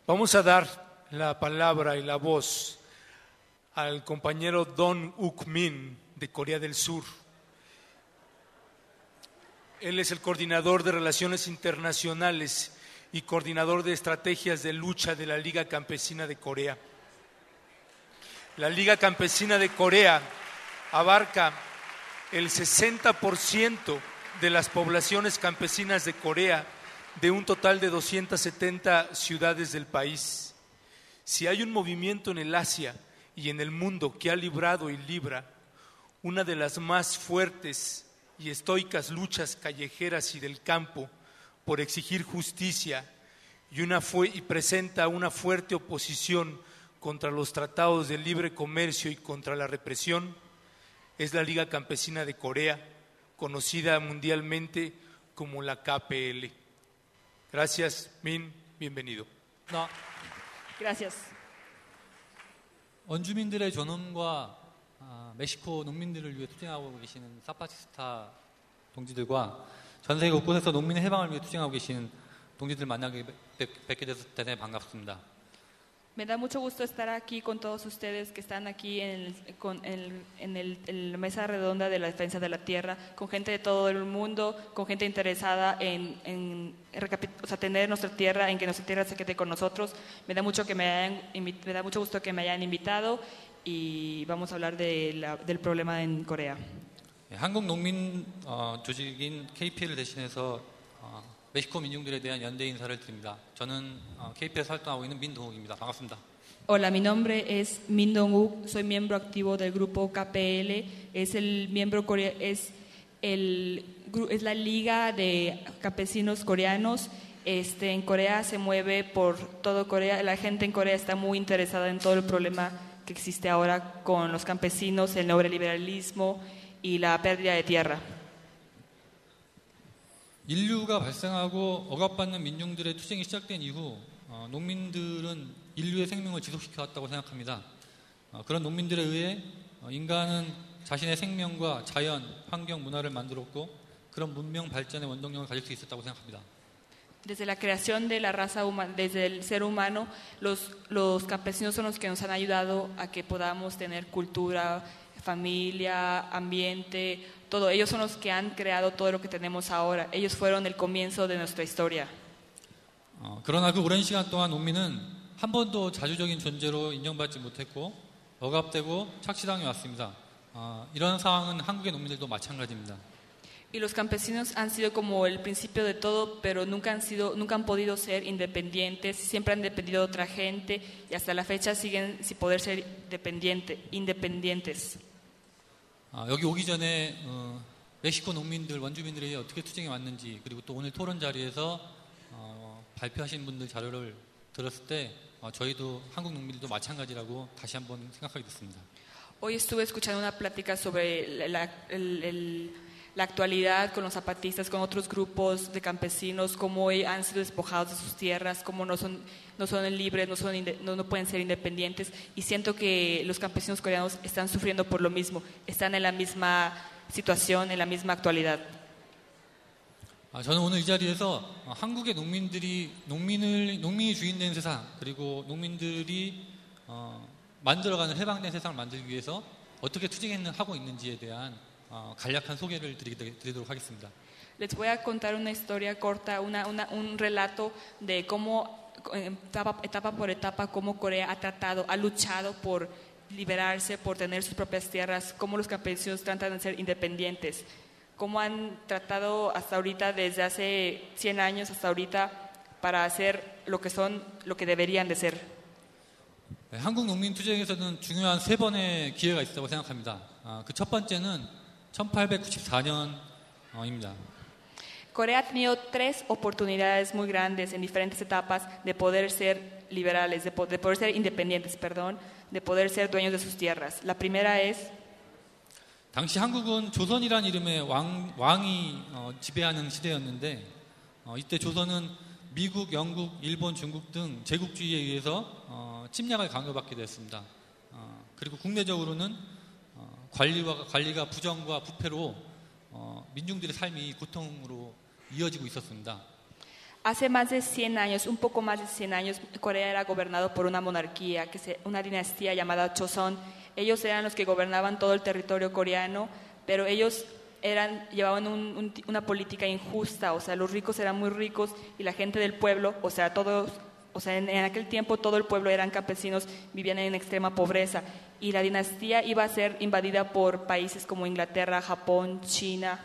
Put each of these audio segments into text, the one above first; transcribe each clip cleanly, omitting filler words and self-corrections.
Vamos a dar la palabra y la voz al compañero Don Uk Min de Corea del Sur. Él es el coordinador de Relaciones Internacionales y coordinador de estrategias de lucha de la Liga Campesina de Corea. La Liga Campesina de Corea abarca el 60% de las poblaciones campesinas de Corea, de un total de 270 ciudades del país. Si hay un movimiento en el Asia y en el mundo que ha librado y libra una de las más fuertes y estoicas luchas callejeras y del campo por exigir justicia y presenta una fuerte oposición contra los tratados de libre comercio y contra la represión, es la Liga Campesina de Corea, conocida mundialmente como la KPL. Gracias, Min, bienvenido. No. Gracias. 원주민들의 존엄과 멕시코 농민들을 위해 투쟁하고 계시는 사파시스타 동지들과 전 세계 곳곳에서 농민의 해방을 위해 투쟁하고 계시는 동지들 만나게 뵙게 돼서 대단히 반갑습니다. Me da mucho gusto estar aquí con todos ustedes que están aquí en la mesa redonda de la defensa de la tierra, con gente de todo el mundo, con gente interesada en tener nuestra tierra, en que nuestra tierra se quede con nosotros. Me da mucho gusto que me hayan invitado y vamos a hablar del problema en Corea. 한국 농민 조직인 KPL을 대신해서 멕시코 민중들에 대한 연대 인사를 드립니다. 저는 KPL에서 활동하고 있는 민동욱입니다. 반갑습니다. Hola, mi nombre es Min Dong-uk, soy miembro activo del grupo KPL, es la liga de campesinos coreanos. En Corea se mueve por todo Corea, la gente en Corea está muy interesada en todo el problema que existe ahora con los campesinos, el neoliberalismo y la pérdida de tierra. 인류가 발생하고 억압받는 민중들의 투쟁이 시작된 이후 농민들은 인류의 생명을 지속시켜왔다고 생각합니다. 그런 농민들에 의해 인간은 자신의 생명과 자연, 환경, 문화를 만들었고 그런 문명 발전의 원동력을 가질 수 있었다고 생각합니다. Desde la creación de la raza humana, desde el ser humano, los campesinos son los que nos han ayudado a que podamos tener cultura, familia, ambiente, todo. Ellos son los que han creado todo lo que tenemos ahora. Ellos fueron el comienzo de nuestra historia. 그러나 그 오랜 시간 동안 농민은 한 번도 자주적인 존재로 인정받지 못했고 억압되고 착취당해 왔습니다. 이런 상황은 한국의 농민들도 마찬가지입니다. Y los campesinos han sido como el principio de todo, pero nunca han podido ser independientes, siempre han dependido de otra gente y hasta la fecha siguen sin poder ser independientes. 여기 오기 전에 멕시코 농민들, 원주민들이 어떻게 투쟁해 왔는지 그리고 또 오늘 토론 자리에서 발표하신 분들 자료를 들었을 때 저희도 한국 농민들도 마찬가지라고 다시 한번 생각하게 됐습니다. Hoy estuve escuchando una plática sobre la actualidad con los zapatistas, con otros grupos de campesinos, cómo han sido despojados de sus tierras, cómo no son libres, no pueden ser independientes. Y siento que los campesinos coreanos están sufriendo por lo mismo, están en la misma situación, en la misma actualidad. 저는 오늘 이 자리에서 한국의 농민이 주인된 세상 그리고 농민들이 만들어가는 해방된 세상을 만들기 위해서 어떻게 투쟁하고 있는지에 대한 간략한 소개를 드리도록 하겠습니다. Les voy a contar una historia corta, un relato de cómo etapa por etapa cómo Corea ha luchado por liberarse, por tener sus propias tierras, cómo los campesinos tratan de ser independientes, cómo han tratado hasta ahorita desde hace 100 años hasta ahorita para hacer lo que deberían de ser. 한국 농민 투쟁에서는 중요한 3번의 기회가 있다고 생각합니다. 그 첫 번째는 1894년입니다. Corea ha tenido 3 oportunidades muy grandes en diferentes etapas de poder ser liberales, de poder ser independientes, de poder ser dueños de sus tierras. La primera es 당시 한국은 조선이란 이름의 왕이 지배하는 시대였는데 이때 조선은 미국, 영국, 일본, 중국 등 제국주의에 의해서 침략을 강요받게 되었습니다. 그리고 국내적으로는 관리가 부정과 부패로 민중들의 삶이 고통으로 이어지고 있었습니다. Hace más de 100 años, un poco más de 100 años, Corea era gobernado por una monarquía, una dinastía llamada Joseon. Ellos eran los que gobernaban todo el territorio coreano, pero ellos llevaban una política injusta, o sea, los ricos eran muy ricos y la gente del pueblo, o sea, en aquel tiempo todo el pueblo eran campesinos, vivían en extrema pobreza y la dinastía iba a ser invadida por países como Inglaterra, Japón, China.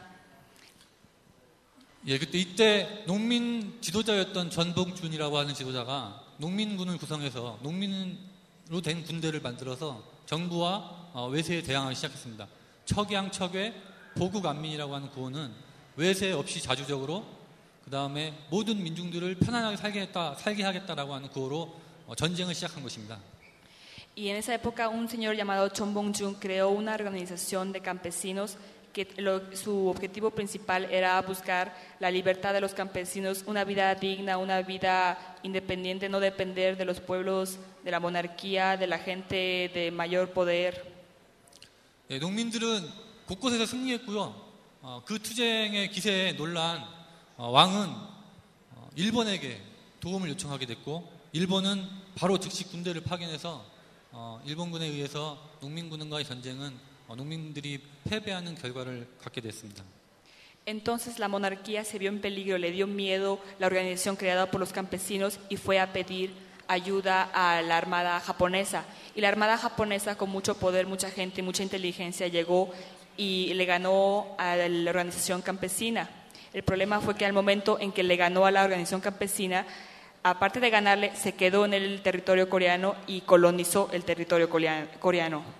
예, 이때 농민 지도자였던 전봉준이라고 하는 지도자가 농민군을 구성해서 농민으로 된 군대를 만들어서 정부와 외세에 대항하기 시작했습니다. 척양척외 보국안민이라고 하는 구호는 외세 없이 자주적으로 그 다음에 모든 민중들을 편안하게 살게 하겠다라고 하는 구호로 전쟁을 시작한 것입니다. Y en esa época un señor llamado Chon Bong-jun creó una organización de campesinos que su objetivo principal era buscar la libertad de los campesinos, una vida digna, una vida independiente, no depender de los pueblos, de la monarquía, de la gente de mayor poder. 예, 농민들은 곳곳에서 승리했고요. 그 투쟁의 기세에 놀란 왕은 일본에게 도움을 요청하게 됐고 일본은 바로 즉시 군대를 파견해서 일본군에 의해서 농민군과의 전쟁은 농민들이 패배하는 결과를 갖게 됐습니다. Entonces la monarquía se vio en peligro, le dio miedo la organización creada por los campesinos y fue a pedir ayuda a la armada japonesa. Y la armada japonesa, con mucho poder, mucha gente y mucha inteligencia, llegó y le ganó a la organización campesina. El problema fue que al momento en que le ganó a la organización campesina, aparte de ganarle, se quedó en el territorio coreano y colonizó el territorio coreano.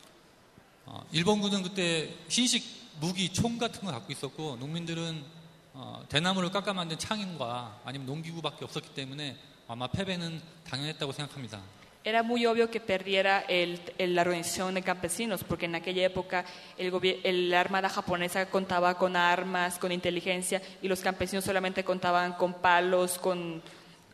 일본군은 그때 신식 무기, 총 같은 거 갖고 있었고 농민들은 대나무를 깎아 만든 창인과 아니면 농기구밖에 없었기 때문에 아마 패배는 당연했다고 생각합니다. Era muy obvio que perdiera la organización de campesinos, porque en aquella época la armada japonesa contaba con armas, con inteligencia, y los campesinos solamente contaban con palos, con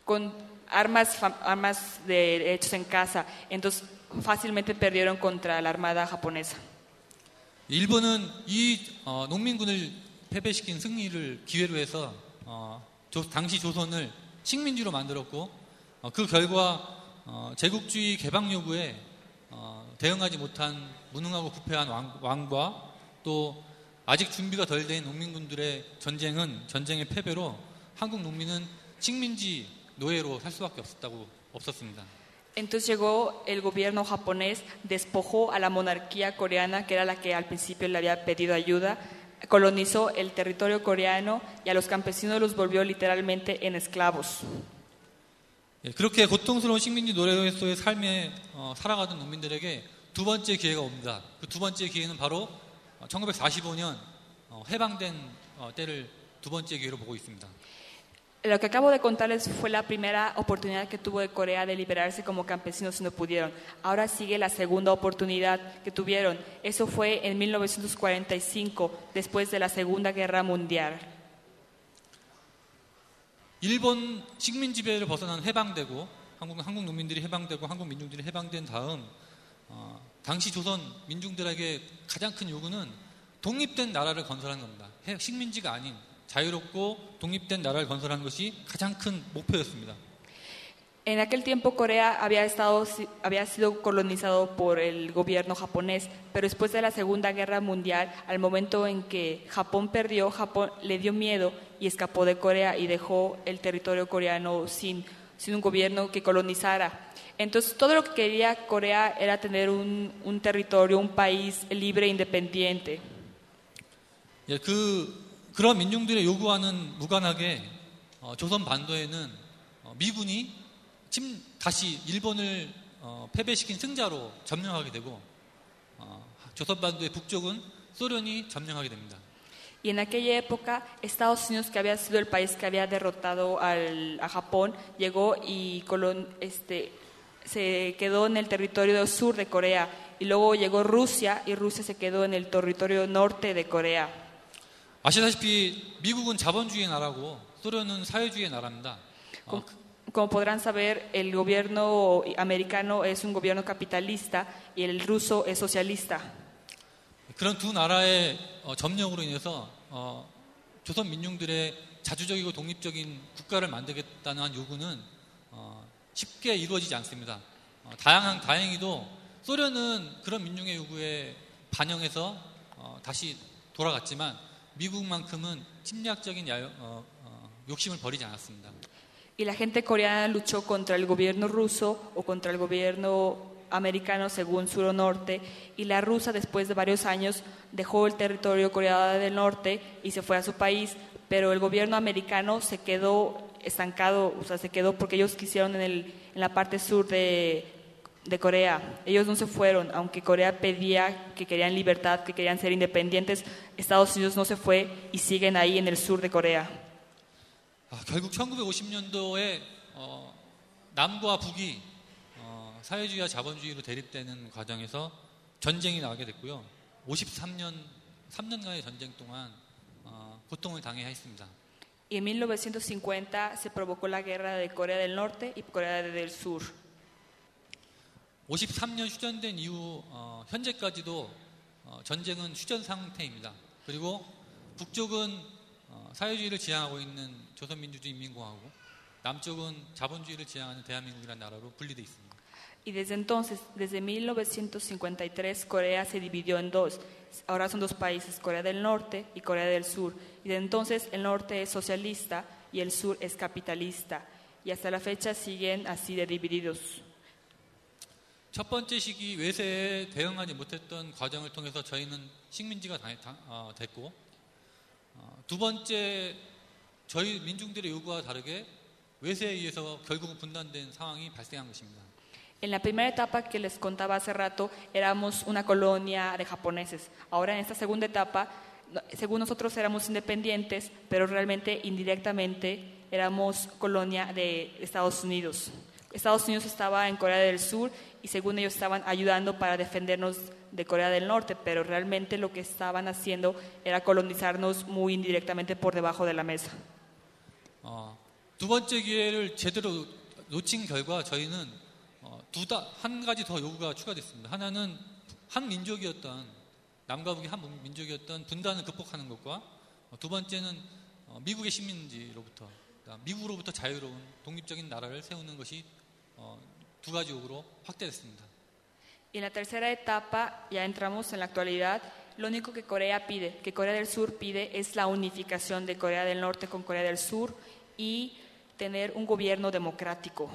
armas hechas en casa. Entonces fácilmente perdieron contra la armada japonesa. 일본은 이 농민군을 패배시킨 승리를 기회로 해서 당시 조선을 식민지로 만들었고 그 결과 제국주의 개방 요구에 대응하지 못한 무능하고 부패한 왕과 또 아직 준비가 덜 된 농민군들의 전쟁의 패배로 한국 농민은 식민지 노예로 살 수밖에 없었습니다. Entonces llegó el gobierno japonés, despojó a la monarquía coreana, que era la que al principio le había pedido ayuda, colonizó el territorio coreano y a los campesinos los volvió literalmente en esclavos. 그렇게 고통스러운 식민지 노예로서의 삶에 살아가던 농민들에게 두 번째 기회가 옵니다. 그 두 번째 기회는 바로 1945년 해방된 때를 두 번째 기회로 보고 있습니다. Lo que acabo de contarles fue la primera oportunidad que tuvo de Corea de liberarse como campesinos y no pudieron. Ahora sigue la segunda oportunidad que tuvieron. Eso fue en 1945, después de la Segunda Guerra Mundial. 일본 식민 지배를 벗어난 해방되고 한국 농민들이 해방되고 한국 민중들이 해방된 다음 당시 조선 민중들에게 가장 큰 요구는 독립된 나라를 건설하는 겁니다. 식민지가 아닌 자유롭고 독립된 나라를 건설하는 것이 가장 큰 목표였습니다. En aquel tiempo Corea había sido colonizado por el gobierno japonés, pero después de la Segunda Guerra Mundial, al momento en que Japón perdió, Japón le dio miedo y escapó de Corea y dejó el territorio coreano sin un gobierno que colonizara. Entonces todo lo que quería Corea era tener un territorio, un país libre e independiente. 그런 민중들의 요구와는 무관하게 조선 반도에는 미군이 다시 일본을 패배시킨 승자로 점령하게 되고 조선 반도의 북쪽은 소련이 점령하게 됩니다. Y en aquella época Estados Unidos, que había sido el país que había derrotado a Japón, llegó y se quedó en el territorio sur de Corea, y luego llegó Rusia y Rusia se quedó en el territorio norte de Corea. 아시다시피 미국은 자본주의 나라고 소련은 사회주의 나라입니다. Como podrán saber, el gobierno americano es un gobierno capitalista y el ruso es socialista. 그런 두 나라의 점령으로 인해서 조선 민중들의 자주적이고 독립적인 국가를 만들겠다는 한 요구는 쉽게 이루어지지 않습니다. 다행히도 소련은 그런 민중의 요구에 반영해서 다시 돌아갔지만 미국만큼은 침략적인 욕심을 버리지 않았습니다. Y la gente coreana luchó contra el gobierno ruso o contra el gobierno americano según sur o norte, y la rusa después de varios años dejó el territorio coreano del norte y se fue a su país, pero el gobierno americano se quedó estancado, o sea, se quedó porque ellos quisieron en la parte sur de Corea. Ellos no se fueron, aunque Corea pedía que querían libertad, que querían ser independientes. Estados Unidos no se fue y siguen ahí en el sur de Corea. 결국 1950년도에 남과 북이 사회주의와 자본주의로 대립되는 과정에서 전쟁이 나게 됐고요. 3년간의 전쟁 동안 고통을 당해야 했습니다. Y en 1950 se provocó la guerra de Corea del Norte y Corea del Sur. 53년 휴전된 이후 현재까지도 전쟁은 휴전 상태입니다. 그리고 북쪽은 사회주의를 지향하고 있는 조선민주주의인민공화국, 남쪽은 자본주의를 지향하는 대한민국이라는 나라로 분리되어 있습니다. Y desde entonces, desde 1953, Corea se dividió en dos. Ahora son dos países, Corea del Norte y Corea del Sur. Y desde entonces el norte es socialista y el sur es capitalista. Y hasta la fecha siguen así de divididos. 첫 번째 시기 외세에 대응하지 못했던 과정을 통해서 저희는 식민지가 됐고, 두 번째 저희 민중들의 요구와 다르게 외세에 의해서 결국은 분단된 상황이 발생한 것입니다. En la primera etapa que les contaba hace rato, éramos una colonia de japoneses. Ahora en esta segunda etapa, según nosotros éramos independientes, pero realmente indirectamente éramos colonia de Estados Unidos. Estados Unidos estaba en Corea del Sur y según ellos estaban ayudando para defendernos de Corea del Norte, pero realmente lo que estaban haciendo era colonizarnos muy indirectamente por debajo de la mesa. 두 번째 기회를 제대로 놓친 결과 저희는 한 가지 더 요구가 추가됐습니다. 하나는 한 민족이었던, 남과 북이 한 민족이었던 분단을 극복하는 것과 두 번째는 미국의 식민지로부터, 미국으로부터 자유로운 독립적인 나라를 세우는 것이 두 가지 요구로 확대됐습니다. Y en la tercera etapa, ya entramos en la actualidad, lo único que Corea pide, que Corea del Sur pide, es la unificación de Corea del Norte con Corea del Sur y tener un gobierno democrático.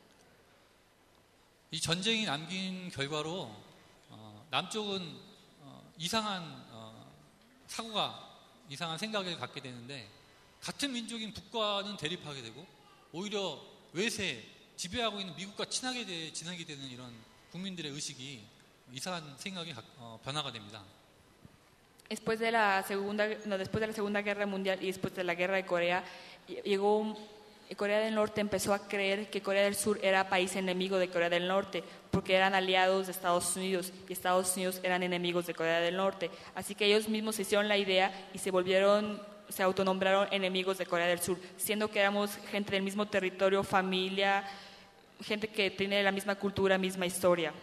이 전쟁이 남긴 결과로 남쪽은 이상한 사고가, 이상한 생각을 갖게 되는데 같은 민족인 북과는 대립하게 되고 오히려 외세, 지배하고 있는 미국과 친하게 지내게 되는 이런 국민들의 의식이 이상한 생각이 변화가 됩니다. Después de la Segunda Guerra Mundial y después de la Guerra de Corea, Corea del Norte empezó a creer que Corea del Sur era país enemigo de Corea del Norte, porque eran aliados de Estados Unidos y Estados Unidos eran enemigos de Corea del Norte. Así que ellos mismos se hicieron la idea y se autonombraron enemigos de Corea del Sur, siendo que éramos gente del mismo territorio, familia, gente que tiene la misma cultura, misma historia.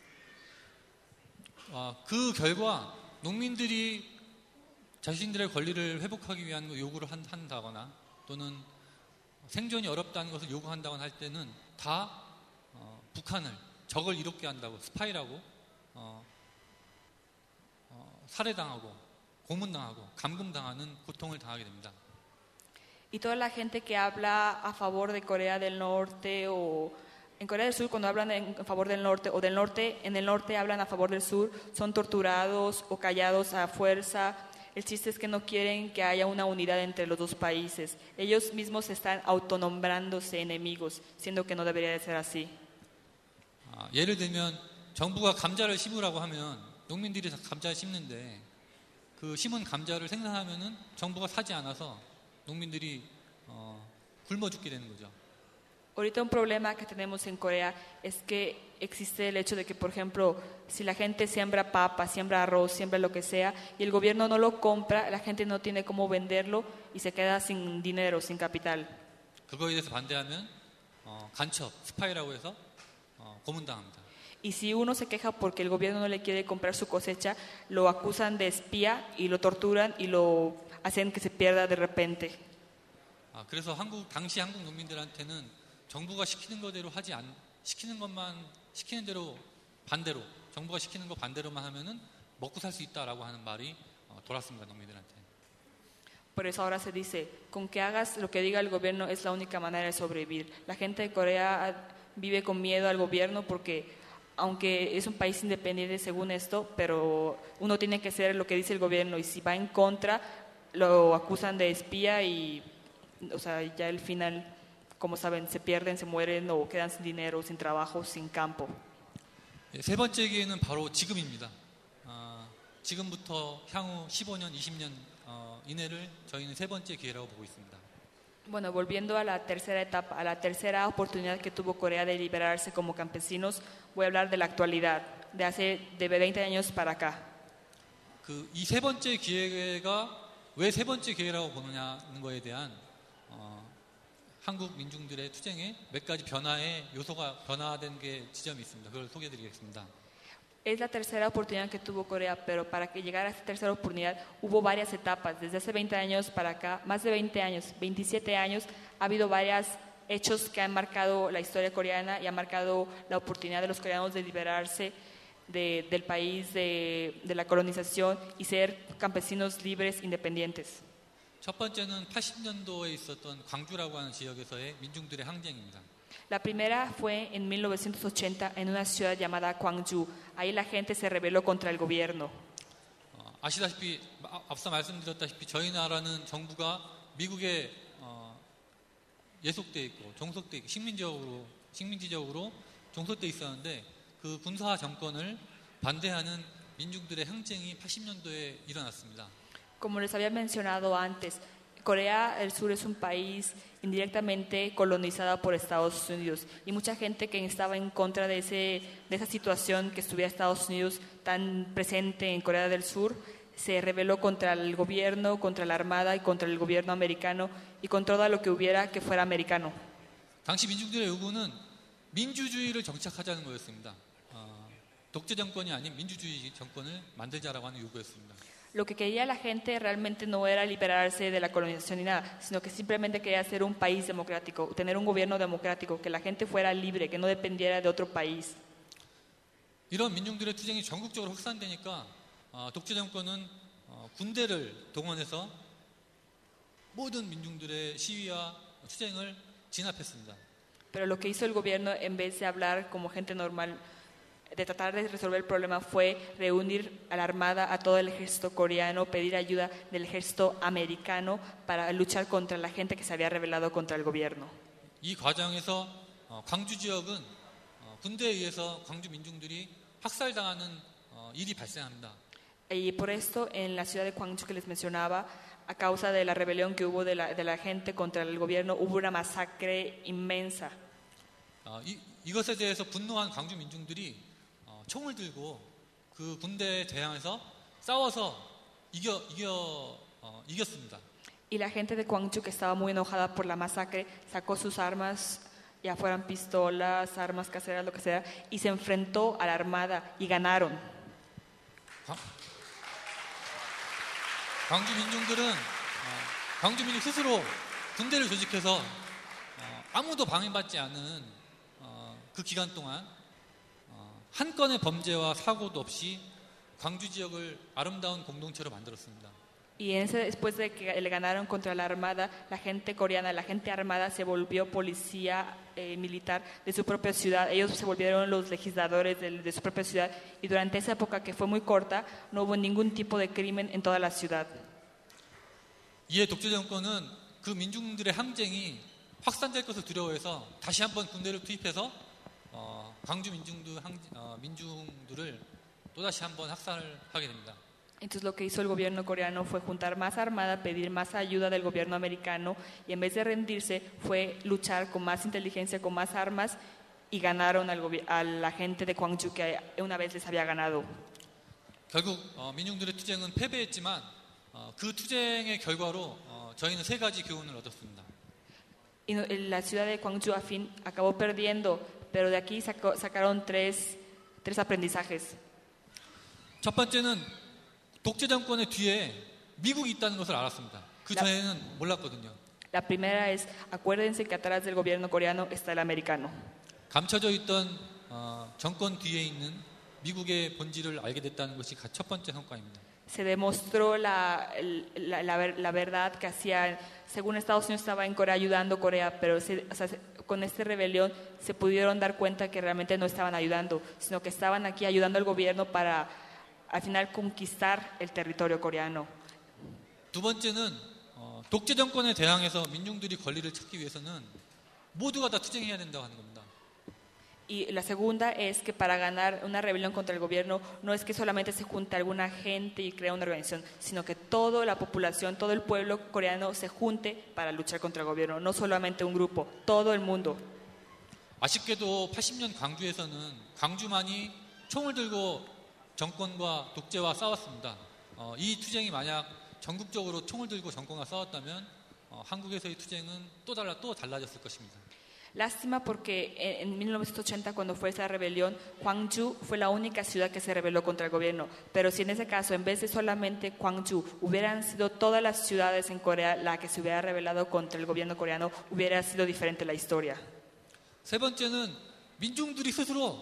그 결과 농민들이 자신들의 권리를 회복하기 위한 요구를 한다거나 또는 생존이 어렵다는 것을 요구한다거나 할 때는 다 북한을, 적을 이롭게 한다고 스파이라고 살해당하고 고문당하고 감금당하는 고통을 당하게 됩니다. Y toda la gente que habla a favor de Corea del Norte o en Corea del Sur, cuando hablan en favor del norte o del norte, en el norte hablan a favor del sur, son torturados o callados a fuerza. El chiste es que no quieren que haya una unidad entre los dos países. Ellos mismos están autonombrándose enemigos, siendo que no debería de ser así. 예를 들면 정부가 감자를 심으라고 하면 농민들이 감자를 심는데 그 심은 감자를 생산하면은 정부가 사지 않아서 농민들이 굶어 죽게 되는 거죠. Ahorita un problema que tenemos en Corea es que existe el hecho de que, por ejemplo, si la gente siembra papa, siembra arroz, siembra lo que sea, y el gobierno no lo compra, la gente no tiene cómo venderlo y se queda sin dinero, sin capital. 그거에 대해서 반대하면 간첩, 스파이라고 해서 고문당합니다. Y si uno se queja porque el gobierno no le quiere comprar su cosecha, lo acusan de espía y lo torturan y lo hacen que se pierda de repente. 그래서 당시 한국 농민들한테는 정부가 시키는 대로 반대로 정부가 시키는 거 반대로만 하면은 먹고 살 수 있다라고 하는 말이 돌았습니다, 농민들한테. Por eso ahora se dice, con que hagas lo que diga el gobierno es la única manera de sobrevivir. La gente de Corea vive con miedo al gobierno porque, aunque es un país independiente según esto, pero uno tiene que hacer lo que dice el gobierno y si va en contra, lo acusan de espía y, o sea, ya al final, como saben, se pierden, se mueren o quedan sin dinero, sin trabajo, sin campo. 세 번째 기회는 바로 지금입니다. 지금부터 향후 15년, 20년 이내를 저희는 세 번째 기회라고 보고 있습니다. Bueno, volviendo a la tercera etapa, a la tercera oportunidad que tuvo Corea de liberarse como campesinos, voy a hablar de la actualidad, de 20 años para acá. 이 세 번째 기회가 왜 세 번째 기회라고 보느냐는 거에 대한 한국 민중들의 투쟁에 몇 가지 변화된 게 지점이 있습니다. 그걸 소개해드리겠습니다. Es la tercera oportunidad que tuvo Corea, pero para que llegara a esta tercera oportunidad hubo varias etapas. Desde hace 20 años para acá, más de 20 años, 27 años, ha habido varios hechos que han marcado la historia coreana y han marcado la oportunidad de los coreanos de liberarse del país, de la colonización y ser campesinos libres, independientes. 첫 번째는 80년도에 있었던 광주라고 하는 지역에서의 민중들의 항쟁입니다. La primera fue en 1980 en una ciudad llamada Gwangju. Ahí la gente se rebeló contra el gobierno. 아시다시피 앞서 말씀드렸다시피 저희 나라는 정부가 미국에 예속돼 있고 종속돼 있고 식민지적으로 종속돼 있었는데 그 군사 정권을 반대하는 민중들의 항쟁이 80년도에 일어났습니다. Como les había mencionado antes, Corea del Sur es un país indirectamente colonizado por Estados Unidos y mucha gente que estaba en contra de esa situación que estuviera Estados Unidos tan presente en Corea del Sur se rebeló contra el gobierno, contra la armada y contra el gobierno americano y contra todo lo que hubiera que fuera americano. 당시 민중들의 요구는 민주주의를 정착하자는 거였습니다. 독재 정권이 아닌 민주주의 정권을 만들자라고 하는 요구였습니다. Lo que quería la gente realmente no era liberarse de la colonización ni nada, sino que simplemente quería ser un país democrático, tener un gobierno democrático, que la gente fuera libre, que no dependiera de otro país. 이런 민중들의 투쟁이 전국적으로 확산되니까 독재 정권은 군대를 동원해서 모든 민중들의 시위와 투쟁을 진압했습니다. Pero lo que hizo el gobierno, en vez de hablar como gente normal, de tratar de resolver el problema, fue reunir a la armada, a todo el ejército coreano, pedir ayuda del ejército americano para luchar contra la gente que se había rebelado contra el gobierno. 이 과정에서 광주 지역은 군대에 의해서 광주 민중들이 학살당하는 일이 발생합니다. Y por esto, en la ciudad de Gwangju que les mencionaba, a causa de la rebelión que hubo de la gente contra el gobierno, hubo una masacre inmensa. 이것에 대해서 분노한 광주 민중들이 총을 들고 그 군대에 대항해서 싸워서 이겼습니다. Y la gente de Gwangju, que estaba muy enojada por la masacre, sacó sus armas, ya fueran pistolas, armas caseras, lo que sea, y se enfrentó a la armada y ganaron. 광주 민중 스스로 군대를 조직해서 아무도 방해받지 않은 그 기간 동안 한 건의 범죄와 사고도 없이 광주 지역을 아름다운 공동체로 만들었습니다. Y después de que le ganaron contra la armada, la gente coreana, la gente armada se volvió policía militar de su propia ciudad. Ellos se volvieron los legisladores de su propia ciudad y durante esa época, que fue muy corta, no hubo ningún tipo de crimen en toda la ciudad. 이에 독재 정권은 그 민중들의 항쟁이 확산될 것을 두려워해서 다시 한번 군대를 투입해서 광주 민중들을 또다시 한번 학살을 하게 됩니다. Entonces lo que hizo el gobierno coreano fue juntar más armada, pedir más ayuda del gobierno americano y en vez de rendirse fue luchar con más inteligencia, con más armas y ganaron a la gente de Gwangju que una vez les había ganado. 결국 민중들의 투쟁은 패배했지만 그 투쟁의 결과로 저희는 세 가지 교훈을 얻었습니다. Y la ciudad de Gwangju a fin acabó perdiendo, pero de aquí sacaron tres aprendizajes. 첫 번째는 독재 정권의 뒤에 미국이 있다는 것을 알았습니다. 그 전에는 몰랐거든요. La primera es, acuérdense que atrás del gobierno coreano está el americano. 감춰져 있던 정권 뒤에 있는 미국의 본질을 알게 됐다는 것이 첫 번째 성과입니다. Se demostró la verdad que hacía, según Estados Unidos estaba en Corea ayudando a Corea, pero con esta rebelión se pudieron dar cuenta que realmente no estaban ayudando, sino que estaban aquí ayudando al gobierno para al final conquistar el territorio coreano. 두 번째는 독재 정권에 대항해서 민중들이 권리를 찾기 위해서는 모두가 다 투쟁해야 된다고 하는 겁니다. Y la segunda es que para ganar una rebelión contra el gobierno no es que solamente se junte alguna gente y crea una organización, sino que toda la población, todo el pueblo coreano se junte para luchar contra el gobierno, no solamente un grupo, todo el mundo. 아쉽게도 80년 광주에서는 광주만이 총을 들고 정권과 독재와 싸웠습니다. 이 투쟁이 만약 전국적으로 총을 들고 정권과 싸웠다면 한국에서의 투쟁은 또 달라졌을 것입니다. Lástima porque en 1980 cuando fue esa rebelión, Gwangju fue la única ciudad que se rebeló contra el gobierno. Pero si en ese caso, en vez de solamente Gwangju, hubieran sido todas las ciudades en Corea la que se hubiera rebelado contra el gobierno coreano, hubiera sido diferente la historia. 세 번째는 민중들이 스스로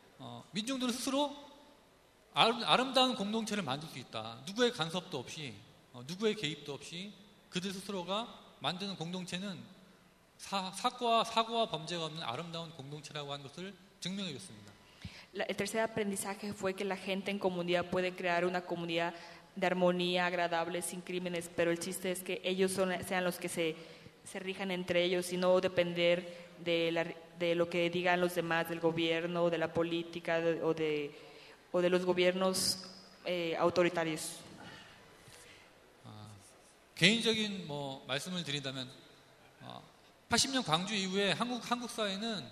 아름다운 공동체를 만들 수 있다. 누구의 간섭도 없이, 누구의 개입도 없이 그들 스스로가 만드는 공동체는 사고와 범죄가 없는 아름다운 공동체라고 하는 것을 증명해 줬습니다. El tercer aprendizaje fue que la gente en comunidad puede crear una comunidad de armonía, agradable, sin crímenes, pero el chiste es que ellos sean los que se rijan entre ellos y no depender de lo que digan los demás, del gobierno, de la política o de los gobiernos autoritarios. 개인적인 말씀을 드린다면 80년 광주 이후에 한국 사회는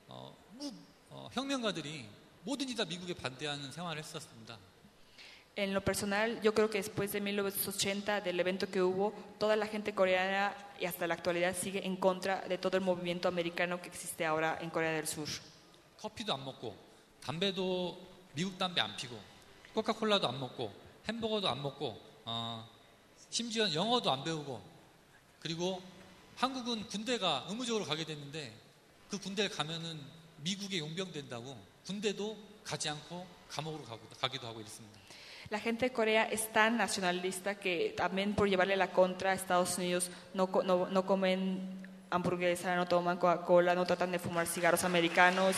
혁명가들이 뭐든지 다 미국에 반대하는 생활을 했었습니다. En lo personal, yo creo que después de 1980, del evento que hubo, toda la gente coreana y hasta la actualidad sigue en contra de todo el movimiento americano que existe ahora en Corea del Sur. 커피도 안 먹고, 담배도 미국 담배 안 피고, 코카콜라도 안 먹고, 햄버거도 안 먹고, 심지어 영어도 안 배우고, 그리고 한국은 군대가 의무적으로 가게 됐는데 그 군대에 가면은 미국에 용병된다고 군대도 가지 않고 감옥으로 가기도 하고 이랬습니다. La gente de Corea es tan nacionalista que también por llevarle la contra a Estados Unidos no comen hamburguesa, no toman Coca-Cola, no tratan de fumar cigarros americanos.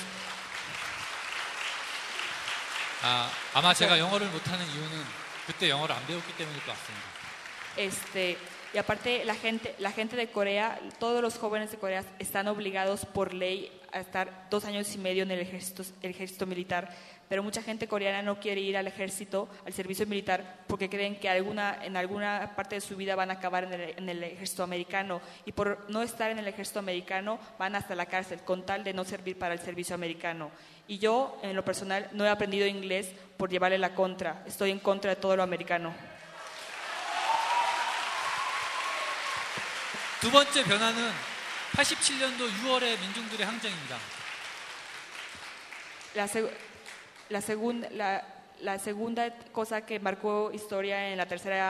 아마 제가 영어를 못하는 이유는 그때 영어를 안 배웠기 때문일 것 같습니다. Y aparte la gente de Corea, todos los jóvenes de Corea están obligados por ley a estar 2 años y medio en el ejército militar, pero mucha gente coreana no quiere ir al ejército, al servicio militar, porque creen que en alguna parte de su vida van a acabar en el ejército americano, y por no estar en el ejército americano van hasta la cárcel con tal de no servir para el servicio americano. Y yo, en lo personal, no he aprendido inglés por llevarle la contra, estoy en contra de todo lo americano. 두 번째 변화는 87년도 6월의 민중들의 항쟁입니다. La segunda cosa que marcó historia en la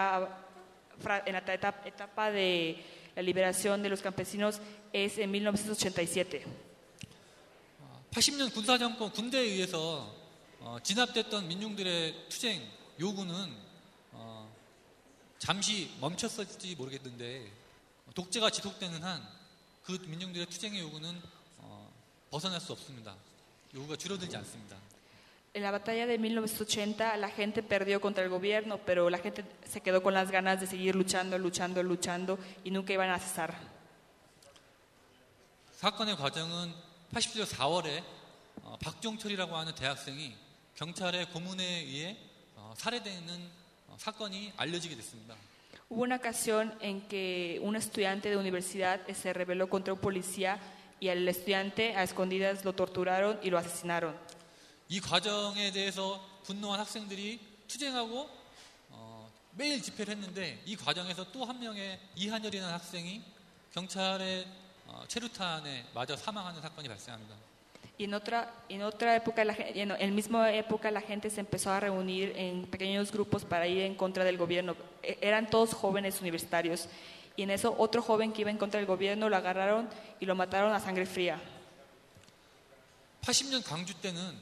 etapa de la liberación de los campesinos es en 1987. 80년 군사정권 군대에 의해서 진압됐던 민중들의 투쟁 요구는 잠시 멈췄을지 모르겠는데 독재가 지속되는 한 그 민중들의 투쟁의 요구는 벗어날 수 없습니다. 요구가 줄어들지 않습니다. En la batalla de 1980 la gente perdió contra el gobierno, pero la gente se quedó con las ganas de seguir luchando y nunca iban a cesar. 사건의 과정은 80년 4월에 박종철이라고 하는 대학생이 경찰의 고문에 의해 살해되는 사건이 알려지게 됐습니다. Hubo una ocasión en que un estudiante de universidad se rebeló contra un policía y al estudiante a escondidas lo torturaron y lo asesinaron. 이 과정에 대해서 분노한 학생들이 투쟁하고 매일 집회를 했는데 이 과정에서 또 한 명의 이한열이라는 학생이 경찰의 체류탄에 맞아 사망하는 사건이 발생합니다. Y en otra época, en la misma época, la gente se empezó a reunir en pequeños grupos para ir en contra del gobierno. Eran todos jóvenes universitarios Y en eso otro joven que iba en contra del gobierno lo agarraron y lo mataron a sangre fría. 80년 광주 때는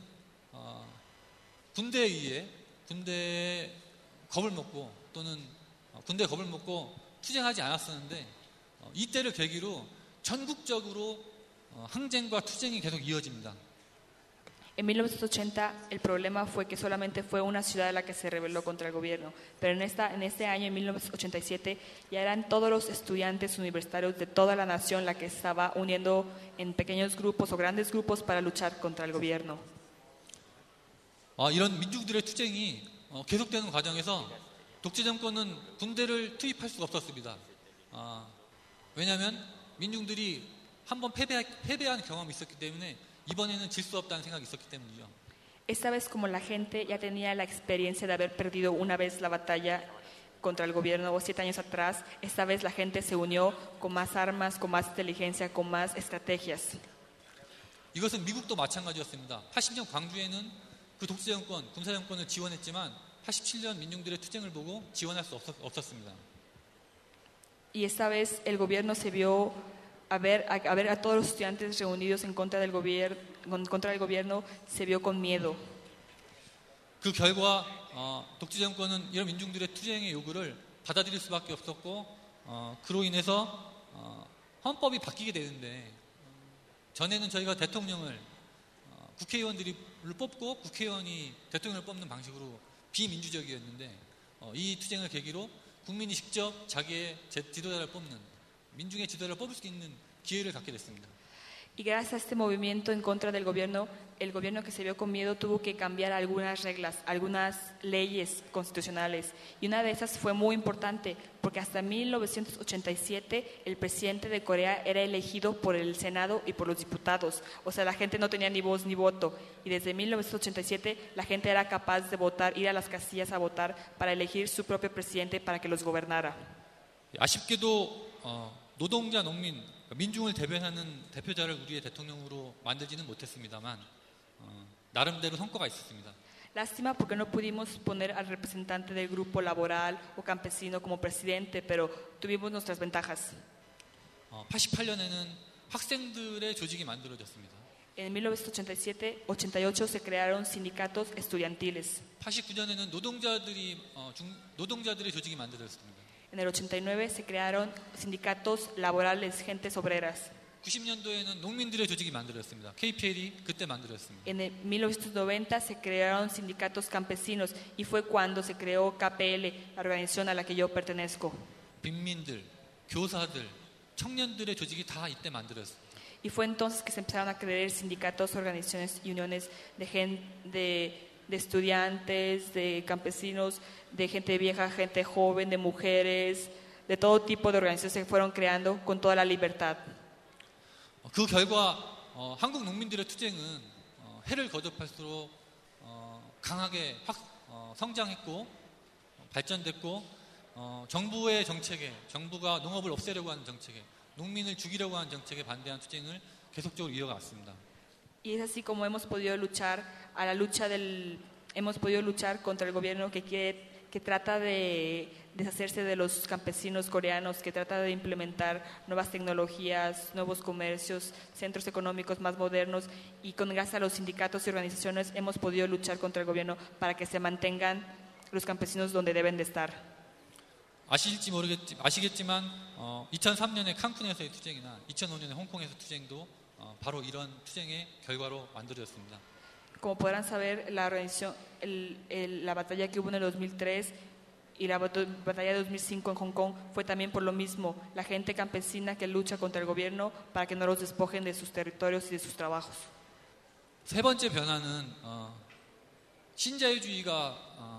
군대에 의해 군대의 겁을 먹고 또는 군대의 겁을 먹고 투쟁하지 않았었는데 이때를 계기로 전국적으로 항쟁과 투쟁이 계속 이어집니다. En 1980 el problema fue que solamente fue una ciudad la que se rebeló contra el gobierno, pero en este año, en 1987, ya eran todos los estudiantes universitarios de toda la nación la que estaba uniendo en pequeños grupos o grandes grupos para luchar contra el gobierno. 이런 민중들의 투쟁이 계속되는 과정에서 독재 정권은 군대를 투입할 수가 없었습니다. 왜냐하면 민중들이 한번 패배한 경험이 있었기 때문에 이번에는 질 수 없다는 생각이 있었기 때문이죠. Esta vez, como la gente ya tenía la experiencia de haber perdido una vez la batalla contra el gobierno 7 años atrás, esta vez la gente se unió con más armas, con más inteligencia, con más estrategias. 이것은 미국도 마찬가지였습니다. 80년 광주에는 그 독재 정권, 군사 정권을 지원했지만 87년 민중들의 투쟁을 보고 지원할 수 없었습니다. Y esta vez el gobierno se vio a ver a todos los estudiantes reunidos en contra del gobierno, se vio con miedo. 그 결과 독재 정권은 이런 민중들의 투쟁의 요구를 받아들일 수밖에 없었고 그로 인해서 헌법이 바뀌게 되는데 전에는 저희가 대통령을 국회의원들이 뽑고 국회의원이 대통령을 뽑는 방식으로 비민주적이었는데 이 투쟁을 계기로 국민이 직접 자기의 지도자를 뽑는 민중의 지도자를 뽑을 수 있는 기회를 갖게 됐습니다. Y gracias a este movimiento en contra del gobierno, el gobierno que se vio con miedo tuvo que cambiar algunas reglas, algunas leyes constitucionales. Y una de esas fue muy importante, porque hasta 1987 el presidente de Corea era elegido por el Senado y por los diputados. O sea, la gente no tenía ni voz ni voto. Y desde 1987 la gente era capaz de votar, ir a las casillas a votar para elegir su propio presidente para que los gobernara. 아쉽게도 노동자, 농민, 민중을 대변하는 대표자를 우리의 대통령으로 만들지는 못했습니다만 나름대로 성과가 있었습니다. Lástima porque no pudimos poner al representante del grupo laboral o campesino como presidente, pero tuvimos nuestras ventajas. 88년에는 학생들의 조직이 만들어졌습니다. En 1987-88 se crearon sindicatos estudiantiles. 89년에는 노동자들의 조직이 만들어졌습니다. En el 89 se crearon sindicatos laborales, gentes obreras. 90년도에는 농민들의 조직이 만들어졌습니다. KPL이 그때 만들어졌습니다. En el 1990 se crearon sindicatos campesinos y fue cuando se creó KPL, la organización a la que yo pertenezco. 빈민들, 교사들, 청년들의 조직이 다 이때 만들어졌습니다. Y fue entonces que se empezaron a crear sindicatos, organizaciones y uniones de estudiantes, de campesinos, de gente vieja, gente joven, de mujeres, de todo tipo de organizaciones se fueron creando con toda la libertad. 그 결과 한국 농민들의 투쟁은 해를 거듭할수록 강하게 성장했고 발전됐고 정부의 정책에, 정부가 농업을 없애려고 하는 정책에, 농민을 죽이려고 하는 정책에 반대한 투쟁을 계속적으로 이어갔습니다. Y es así como hemos podido luchar contra el gobierno que trata de deshacerse de los campesinos coreanos, que trata de implementar nuevas tecnologías, nuevos comercios, centros económicos más modernos, y gracias a los sindicatos y organizaciones hemos podido luchar contra el gobierno para que se mantengan los campesinos donde deben de estar. 아시겠지만 2003년에 칸쿤에서의 투쟁이나 2005년에 홍콩에서 투쟁도 바로 이런 투쟁의 결과로 만들어졌습니다. Como podrán saber, la batalla que hubo en el 2003 y la batalla de 2005 en Hong Kong fue también por lo mismo, la gente campesina que lucha contra el gobierno para que no los despojen de sus territorios y de sus trabajos. 세 번째 변화는 신자유주의가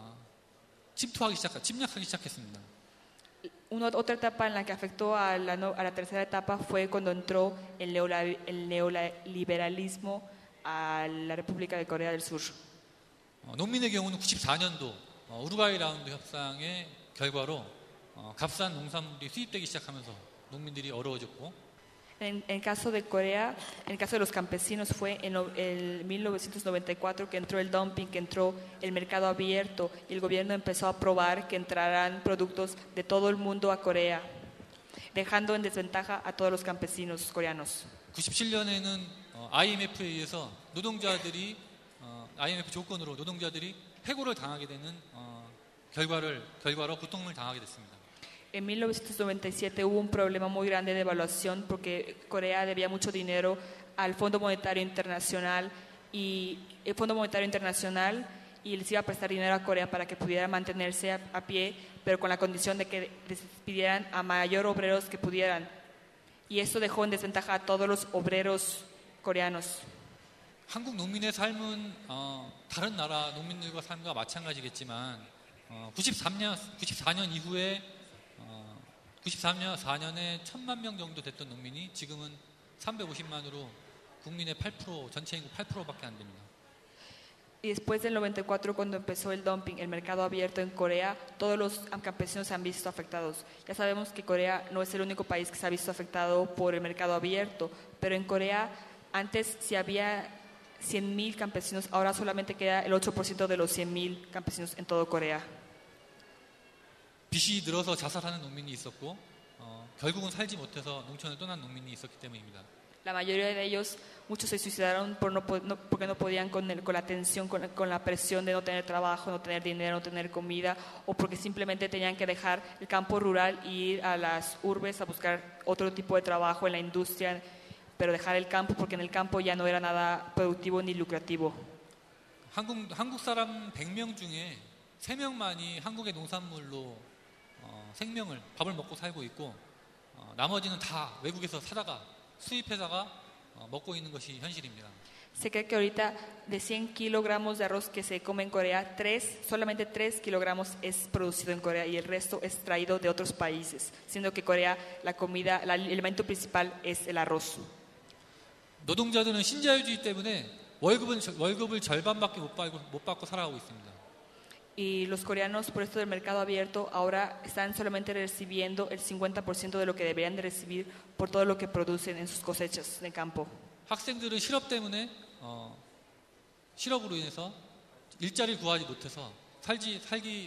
침략하기 시작했습니다. Otra etapa en la que afectó a la tercera etapa fue cuando entró el neoliberalismo a la República de Corea del Sur. 농민의 경우는 94년도 우루과이 라운드 협상의 결과로 값싼 농산물이 수입되기 시작하면서 농민들이 어려워졌고 En el caso de Corea, en el caso de los campesinos fue en el 1994 que entró el dumping, que entró el mercado abierto y el gobierno empezó a aprobar que entraran productos de todo el mundo a Corea. dejando en desventaja a todos los campesinos coreanos. 97년에는 IMF에 의해서 노동자들이 IMF 조건으로 노동자들이 해고를 당하게 되는 결과로 고통을 당하게 됐습니다. En 1997 hubo un problema muy grande de evaluación porque Corea debía mucho dinero al Fondo Monetario Internacional y el Fondo Monetario Internacional y les iba a prestar dinero a Corea para que pudiera mantenerse a pie, pero con la condición de que despidieran a mayor obreros que pudieran. Y esto dejó en desventaja a todos los obreros coreanos. 한국 농민의 삶은 다른 나라 농민들과 삶과 마찬가지겠지만 94년 이후에 94년에 1000만 명 정도 됐던 농민이 지금은 350만으로 국민의 8%, 전체 인구 8%밖에 안 됩니다. Y después del 94, cuando empezó el dumping, el mercado abierto en Corea, todos los campesinos se han visto afectados. Ya sabemos que Corea no es el único país que se ha visto afectado por el mercado abierto, pero en Corea antes si había 100,000 campesinos, ahora solamente queda el 8% de los 100,000 campesinos en todo Corea. 빚이 늘어서 자살하는 농민이 있었고 결국은 살지 못해서 농촌을 떠난 농민이 있었기 때문입니다. La mayoría de ellos, muchos se suicidaron porque no podían con la tensión, con la presión de no tener trabajo, no tener dinero, no tener comida, o porque simplemente tenían que dejar el campo rural e ir a las urbes a buscar otro tipo de trabajo en la industria, pero dejar el campo porque en el campo ya no era nada productivo ni lucrativo. 한국 사람 100명 중에 3명만이 한국의 농산물로 밥을 먹고 살고 있고 나머지는 다 외국에서 사다가 수입해다가 먹고 있는 것이 현실입니다. Se cree que ahorita de 100 kilogramos de arroz que se come en Corea, solamente 3 kilogramos es producido en Corea y el resto es traído de otros países, siendo que Corea la comida, el alimento principal es el arroz. 노동자들은 신자유주의 때문에 월급을 절반밖에 못 받고 살아가고 있습니다. Y los coreanos, por esto del mercado abierto, ahora están solamente recibiendo el 50% de lo que deberían de recibir por todo lo que producen en sus cosechas de campo. 학생들은 실업으로 인해서 일자리를 구하지 못해서 살지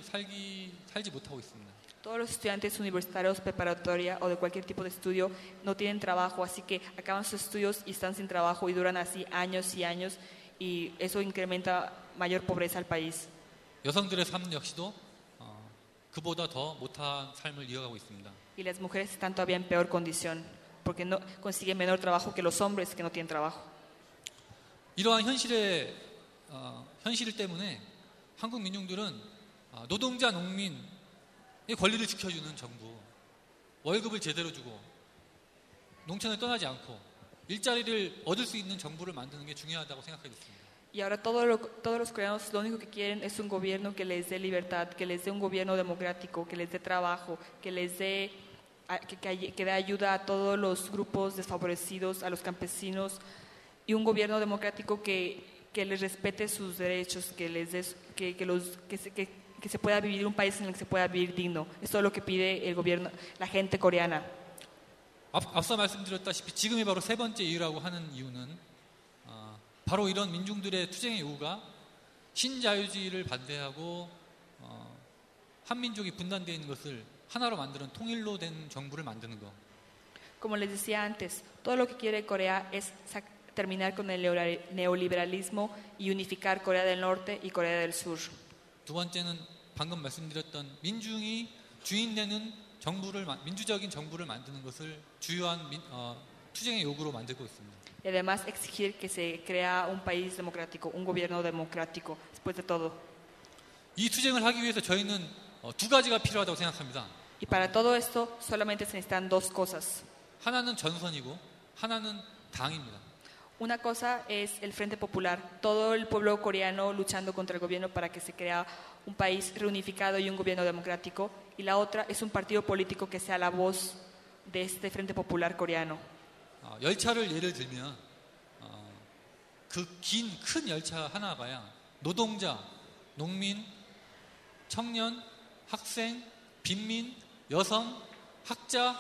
못하고 있습니다. Todos los estudiantes universitarios, preparatoria o de cualquier tipo de estudio no tienen trabajo, así que acaban sus estudios y están sin trabajo y duran así años y años y eso incrementa mayor pobreza al país. 여성들의 삶 역시도 그보다 더 못한 삶을 이어가고 있습니다. Y las mujeres están todavía en peor condición porque no consiguen menor trabajo que los hombres que no tienen trabajo. 이러한 현실 때문에 한국 민중들은 노동자 농민의 권리를 지켜주는 정부, 월급을 제대로 주고 농촌을 떠나지 않고 일자리를 얻을 수 있는 정부를 만드는 게 중요하다고 생각하게 됐습니다. Y ahora todos los coreanos lo único que quieren es un gobierno que les dé libertad, que les dé un gobierno democrático, que les dé trabajo, que les dé que dé ayuda a todos los grupos desfavorecidos, a los campesinos y un gobierno democrático que les respete sus derechos, que se pueda vivir un país en el que se pueda vivir digno. Es todo lo que pide el gobierno, la gente coreana. 앞서 말씀드렸다시피 지금이 바로 세 번째 이유라고 하는 이유는 바로 이런 민중들의 투쟁의 요구가 신자유주의를 반대하고 한민족이 분단되어 있는 것을 하나로 만드는 통일로 된 정부를 만드는 것. Como les decía antes, todo lo que quiere Corea es terminar con el neoliberalismo y unificar Corea del Norte y Corea del Sur. 두 번째는 방금 말씀드렸던 민중이 주인되는 민주적인 정부를 만드는 것을 주요한 투쟁의 요구로 만들고 있습니다. Y además exigir que se crea un país democrático, un gobierno democrático, después de todo. 이 투쟁을 하기 위해서 저희는 두 가지가 필요하다고 생각합니다. Y para todo esto solamente se necesitan dos cosas. 하나는 전선이고 하나는 당입니다. Una cosa es el Frente Popular, todo el pueblo coreano luchando contra el gobierno para que se crea un país reunificado y un gobierno democrático. Y la otra es un partido político que sea la voz de este Frente Popular coreano. 열차를 예를 들면 그 큰 열차 하나가야 노동자, 농민, 청년, 학생, 빈민, 여성, 학자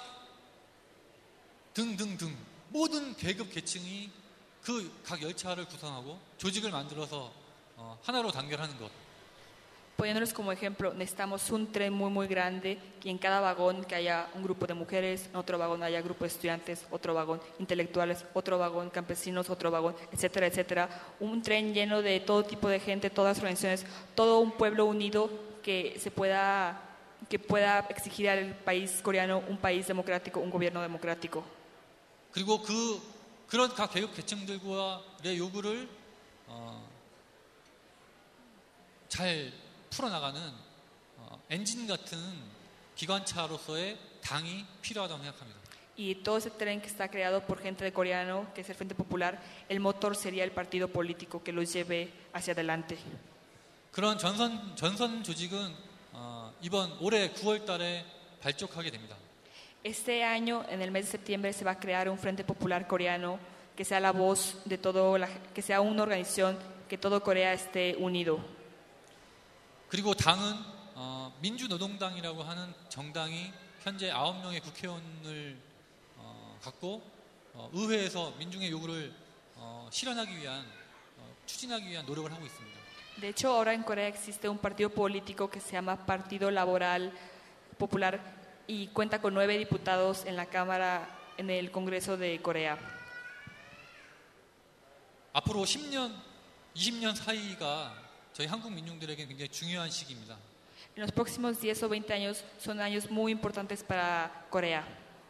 등등등 모든 계급 계층이 그 각 열차를 구성하고 조직을 만들어서 하나로 단결하는 것. Poniéndoles como ejemplo, necesitamos un tren muy grande y en cada vagón que haya un grupo de mujeres, en otro vagón haya grupo de estudiantes, otro vagón intelectuales, otro vagón campesinos, otro vagón, etcétera, etcétera. Un tren lleno de todo tipo de gente, todas las organizaciones, todo un pueblo unido que pueda exigir al país coreano un país democrático, un gobierno democrático. 그리고 그런 각 계급 계층들과의 요구를 잘 풀어나가는 엔진 같은 기관차로서의 당이 필요하다고 생각합니다. Y todo ese tren que está creado por gente de coreano, que es el Frente Popular, el motor sería el partido político que los lleve hacia adelante. 그런 전선 조직은 이번 올해 9월 달에 발족하게 됩니다. Este año, en el mes de septiembre, se va a crear un Frente Popular coreano que sea la voz de que sea una organización que todo Corea esté unido. 그리고 당은 민주노동당이라고 하는 정당이 현재 9명의 국회의원을 갖고 의회에서 민중의 요구를 실현하기 위한 추진하기 위한 노력을 하고 있습니다. De hecho, ahora en Corea existe un partido político que se llama Partido Laboral Popular y cuenta con 9 diputados en la Cámara, en el Congreso de Corea. 앞으로 10년, 20년 사이가 저희 한국 민중들에게 굉장히 중요한 시기입니다. En los próximos 10 o 20 años son años muy importantes para Corea.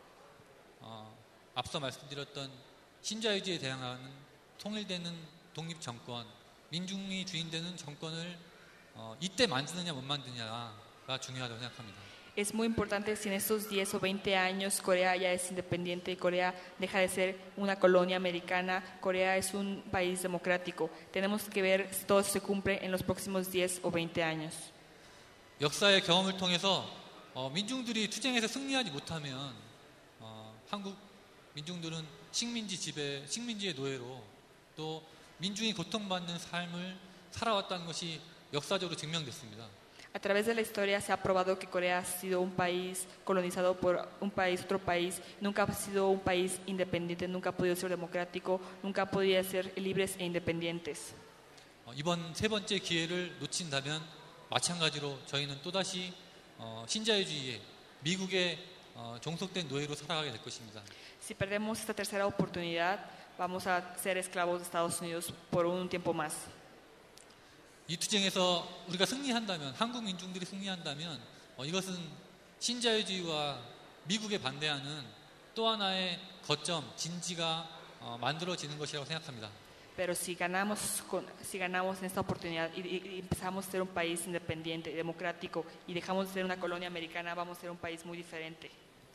앞서 말씀드렸던 신자유주의에 대항하는 통일되는 독립 정권, 민중이 주인되는 정권을 이때 만드느냐 못 만드느냐가 중요하다고 생각합니다. Es muy importante si en estos 10 o 20 años Corea ya es independiente y Corea deja de ser una colonia americana, Corea es un país democrático. Tenemos que ver si todo eso se cumple en los próximos 10 o 20 años. 역사의 경험을 통해서 민중들이 투쟁에서 승리하지 못하면 한국 민중들은 식민지의 노예로 또 민중이 고통받는 삶을 살아왔다는 것이 역사적으로 증명됐습니다. A través de la historia se ha probado que Corea ha sido un país colonizado por otro país, nunca ha sido un país independiente, nunca ha podido ser democrático, nunca ha podido ser libres e independientes. 이번 세 번째 기회를 놓친다면 마찬가지로 저희는 또다시 신자유주의에 미국의 종속된 노예로 살아가게 될 것입니다. Si perdemos esta tercera oportunidad, vamos a ser esclavos de Estados Unidos por un tiempo más. 이 투쟁에서 우리가 승리한다면, 한국 민중들이 승리한다면 이것은 신자유주의와 미국에 반대하는 또 하나의 거점, 진지가 만들어지는 것이라고 생각합니다. Pero si ganamos en esta oportunidad y empezamos a ser un país independiente, democrático y dejamos de ser una colonia americana, vamos a ser un país muy diferente.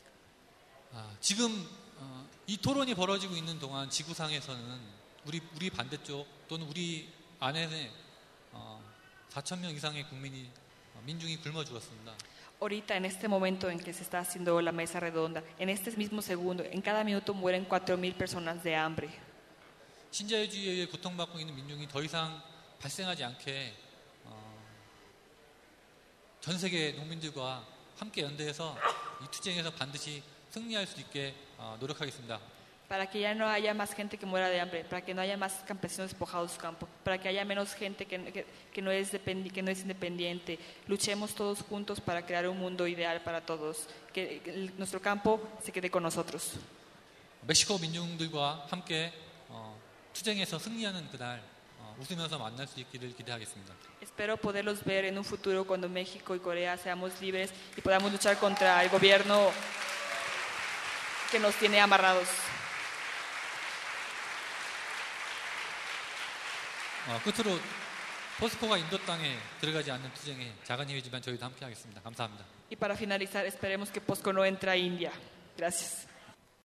지금 이 토론이 벌어지고 있는 동안 지구상에서는 우리 반대쪽 또는 우리 안에 4,000명 이상의 민중이 굶어 죽었습니다. Ahorita, en este momento en que se está haciendo la mesa redonda, en este mismo segundo, en cada minuto mueren 4,000 personas de hambre. 신자유주의에 고통받고 있는 민중이 더 이상 발생하지 않게 전 세계 농민들과 함께 연대해서 이 투쟁에서 반드시 승리할 수 있게 노력하겠습니다. Para que ya no haya más gente que muera de hambre, para que no haya más campesinos despojados de su campo, para que haya menos gente que no es independiente. Luchemos todos juntos para crear un mundo ideal para todos, que nuestro campo se quede con nosotros. 멕시코 민중들과 함께 투쟁에서 승리하는 그날 웃으면서 만날 수 있기를 기대하겠습니다. Espero poderlos ver en un futuro cuando México y Corea seamos libres y podamos luchar contra el gobierno que nos tiene amarrados. 끝으로 포스코가 인도 땅에 들어가지 않는 투쟁에 작은 힘이지만 저희도 함께 하겠습니다. 감사합니다. Y para finalizar, esperemos que POSCO no entre a India. Gracias.